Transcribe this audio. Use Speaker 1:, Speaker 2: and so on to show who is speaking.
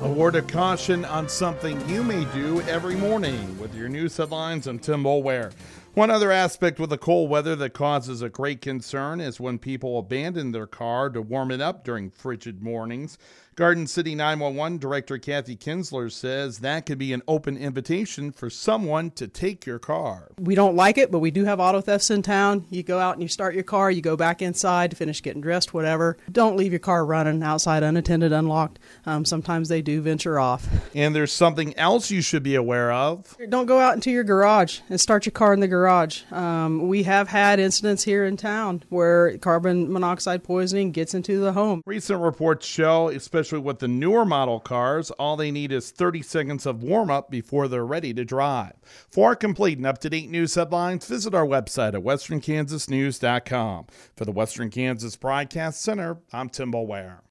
Speaker 1: A word of caution on something you may do every morning. With your news headlines, I'm Tim Boulware. One other aspect with the cold weather that causes a great concern is when people abandon their car to warm it up during frigid mornings. Garden City 911 Director Kathy Kinsler says that could be an open invitation for someone to take your car.
Speaker 2: We don't like it, but we do have auto thefts in town. You go out and you start your car, you go back inside to finish getting dressed, whatever. Don't leave your car running outside unattended, unlocked. Sometimes they do venture off.
Speaker 1: And there's something else you should be aware of.
Speaker 2: Don't go out into your garage and start your car in the garage. We have had incidents here in town where carbon monoxide poisoning gets into the home.
Speaker 1: Recent reports show, especially with the newer model cars, all they need is 30 seconds of warm-up before they're ready to drive. For complete and up-to-date news headlines, visit our website at westernkansasnews.com. For the Western Kansas Broadcast Center, I'm Tim Boulware.